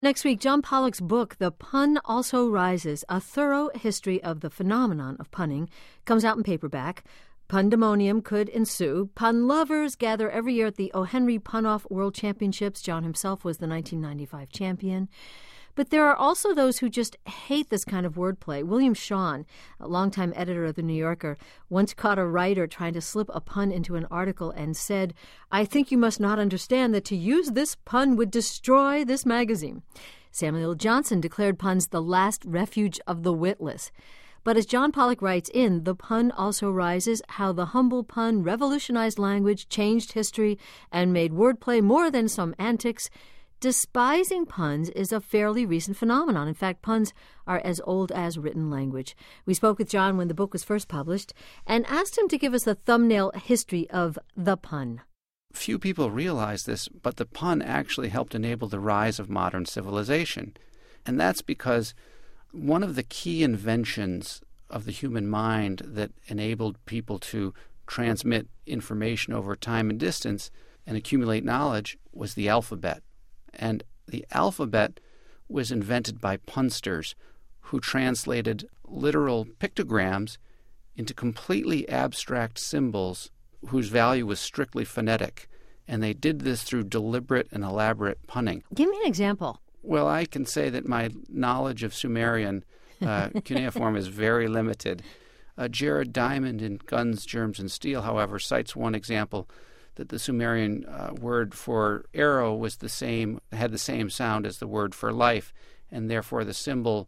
Next week, John Pollock's book, The Pun Also Rises, A Thorough History of the Phenomenon of Punning, comes out in paperback. Pundemonium could ensue. Pun lovers gather every year at the O. Henry Pun-Off World Championships. John himself was the 1995 champion. But there are also those who just hate this kind of wordplay. William Shawn, a longtime editor of The New Yorker, once caught a writer trying to slip a pun into an article and said, "I think you must not understand that to use this pun would destroy this magazine." Samuel Johnson declared puns the last refuge of the witless. But as John Pollock writes in The Pun Also Rises, how the humble pun revolutionized language, changed history, and made wordplay more than some antics, despising puns is a fairly recent phenomenon. In fact, puns are as old as written language. We spoke with John when the book was first published and asked him to give us the thumbnail history of the pun. Few people realize this, but the pun actually helped enable the rise of modern civilization. And that's because one of the key inventions of the human mind that enabled people to transmit information over time and distance and accumulate knowledge was the alphabet. And the alphabet was invented by punsters who translated literal pictograms into completely abstract symbols whose value was strictly phonetic. And they did this through deliberate and elaborate punning. Give me an example. Well, I can say that my knowledge of Sumerian cuneiform is very limited. Jared Diamond in Guns, Germs, and Steel, however, cites one example that the Sumerian word for arrow was had the same sound as the word for life, and therefore the symbol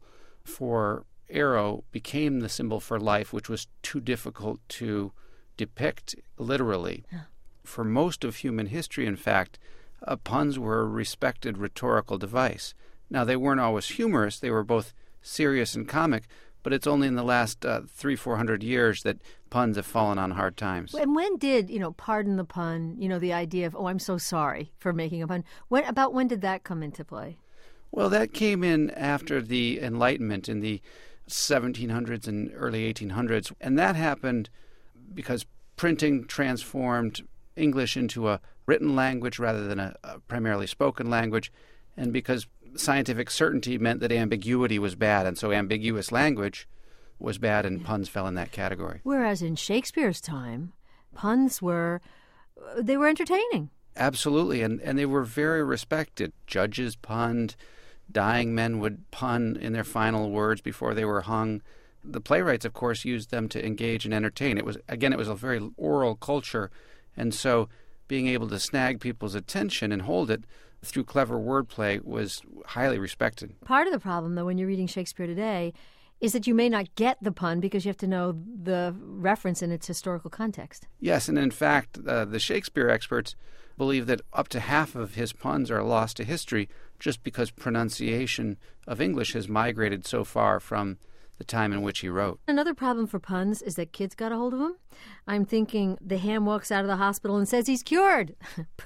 for arrow became the symbol for life, which was too difficult to depict literally. Yeah. For most of human history, in fact, puns were a respected rhetorical device. Now, they weren't always humorous. They were both serious and comic, but it's only in the last 300-400 years that puns have fallen on hard times. And when did, pardon the pun, the idea of, I'm so sorry for making a pun, when did that come into play? Well, that came in after the Enlightenment in the 1700s and early 1800s. And that happened because printing transformed English into a written language rather than a primarily spoken language, and because scientific certainty meant that ambiguity was bad, and so ambiguous language was bad, and puns fell in that category. Whereas in Shakespeare's time, puns were entertaining. Absolutely, and they were very respected. Judges punned, dying men would pun in their final words before they were hung. The playwrights, of course, used them to engage and entertain. It was a very oral culture, and so being able to snag people's attention and hold it through clever wordplay was highly respected. Part of the problem, though, when you're reading Shakespeare today, is that you may not get the pun because you have to know the reference in its historical context. Yes, and in fact, the Shakespeare experts believe that up to half of his puns are lost to history just because pronunciation of English has migrated so far from the time in which he wrote. Another problem for puns is that kids got a hold of them. I'm thinking the ham walks out of the hospital and says he's cured.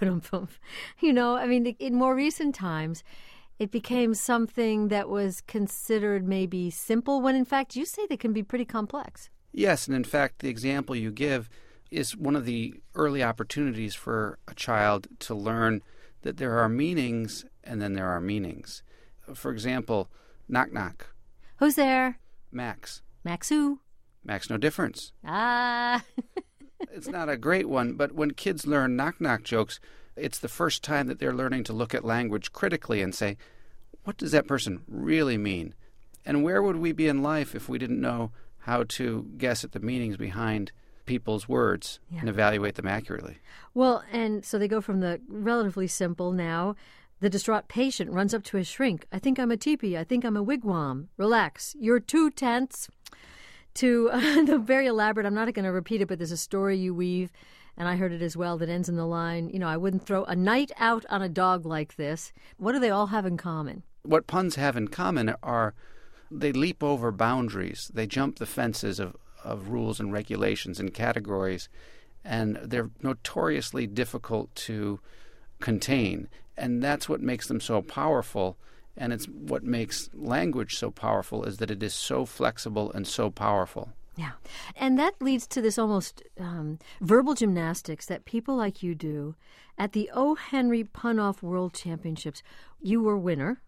In more recent times, it became something that was considered maybe simple when in fact you say they can be pretty complex. Yes, and in fact the example you give is one of the early opportunities for a child to learn that there are meanings and then there are meanings. For example, knock knock. Who's there? Max. Max who? Max no difference. Ah. It's not a great one, but when kids learn knock-knock jokes, it's the first time that they're learning to look at language critically and say, what does that person really mean? And where would we be in life if we didn't know how to guess at the meanings behind people's words and evaluate them accurately? Well, and so they go from the relatively simple now. The distraught patient runs up to his shrink. I think I'm a teepee. I think I'm a wigwam. Relax. You're 2 tents. To the very elaborate, I'm not going to repeat it, but there's a story you weave, and I heard it as well, that ends in the line, I wouldn't throw a night out on a dog like this. What do they all have in common? What puns have in common are they leap over boundaries. They jump the fences of rules and regulations and categories, and they're notoriously difficult to contain. And that's what makes them so powerful, and it's what makes language so powerful, is that it is so flexible and so powerful. Yeah. And that leads to this almost verbal gymnastics that people like you do. At the O. Henry Pun-Off World Championships, you were winner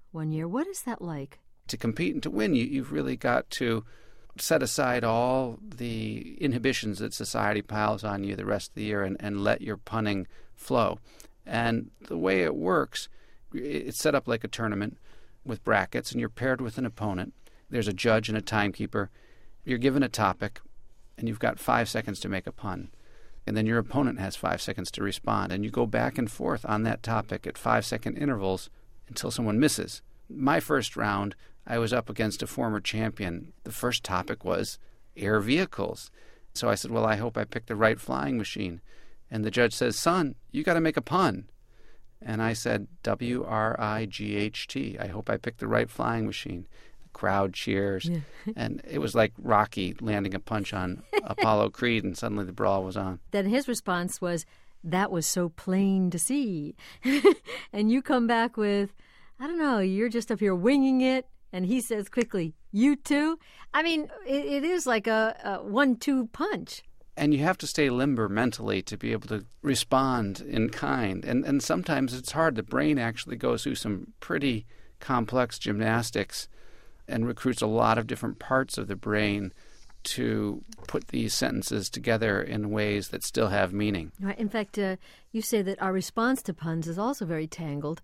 one year. What is that like? To compete and to win, you've really got to set aside all the inhibitions that society piles on you the rest of the year and let your punning flow. And the way it works, it's set up like a tournament with brackets, and you're paired with an opponent. There's a judge and a timekeeper. You're given a topic, and you've got 5 seconds to make a pun. And then your opponent has 5 seconds to respond, and you go back and forth on that topic at 5-second intervals until someone misses. My first round, I was up against a former champion. The first topic was air vehicles. So I said, well, I hope I picked the right flying machine. And the judge says, son, you got to make a pun. And I said, WRIGHT. I hope I picked the right flying machine. The crowd cheers. Yeah. And it was like Rocky landing a punch on Apollo Creed, and suddenly the brawl was on. Then his response was, that was so plain to see. And you come back with, I don't know, you're just up here winging it. And he says quickly, you too? I mean, it is like a 1-2 punch. And you have to stay limber mentally to be able to respond in kind. And sometimes it's hard. The brain actually goes through some pretty complex gymnastics and recruits a lot of different parts of the brain to put these sentences together in ways that still have meaning. Right. In fact, you say that our response to puns is also very tangled.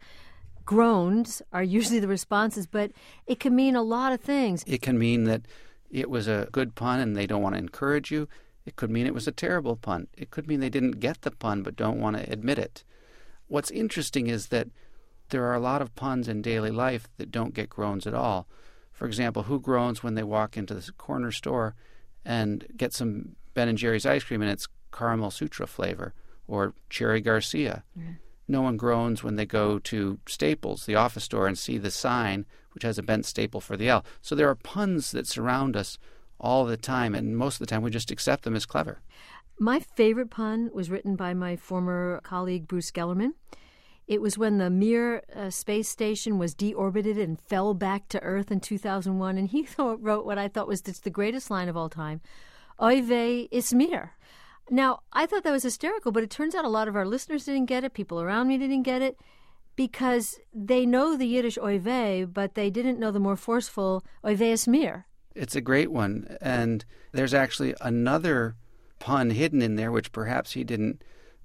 Groans are usually the responses, but it can mean a lot of things. It can mean that it was a good pun and they don't want to encourage you. It could mean it was a terrible pun. It could mean they didn't get the pun but don't want to admit it. What's interesting is that there are a lot of puns in daily life that don't get groans at all. For example, who groans when they walk into the corner store and get some Ben & Jerry's ice cream and it's caramel sutra flavor or cherry Garcia? Mm-hmm. No one groans when they go to Staples, the office store, and see the sign which has a bent staple for the L. So there are puns that surround us all the time, and most of the time we just accept them as clever. My favorite pun was written by my former colleague Bruce Gellerman. It was when the Mir space station was deorbited and fell back to Earth in 2001, and he wrote what I thought was just the greatest line of all time, Oy vey, it's Mir. Now, I thought that was hysterical, but it turns out a lot of our listeners didn't get it, people around me didn't get it, because they know the Yiddish Oy vey, but they didn't know the more forceful Oy vey, it's Mir. It's a great one, and there's actually another pun hidden in there, which perhaps he didn't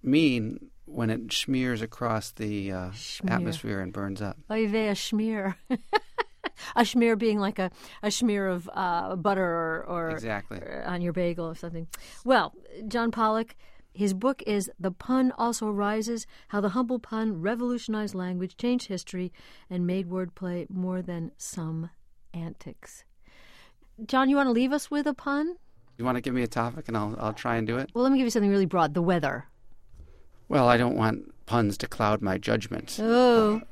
mean when it smears across the atmosphere and burns up. Oy vey, a schmear. A schmear being like a smear of butter or exactly. On your bagel or something. Well, John Pollock, his book is The Pun Also Rises, How the Humble Pun Revolutionized Language, Changed History, and Made Wordplay More Than Some Antics. John, you want to leave us with a pun? You want to give me a topic and I'll try and do it? Well, let me give you something really broad, the weather. Well, I don't want puns to cloud my judgment. Oh.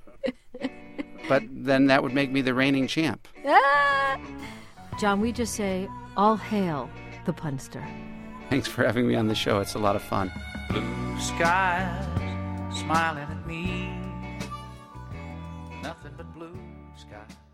But then that would make me the reigning champ. Ah! John, we just say, all hail the punster. Thanks for having me on the show. It's a lot of fun. Blue skies smiling at me. Nothing but blue skies.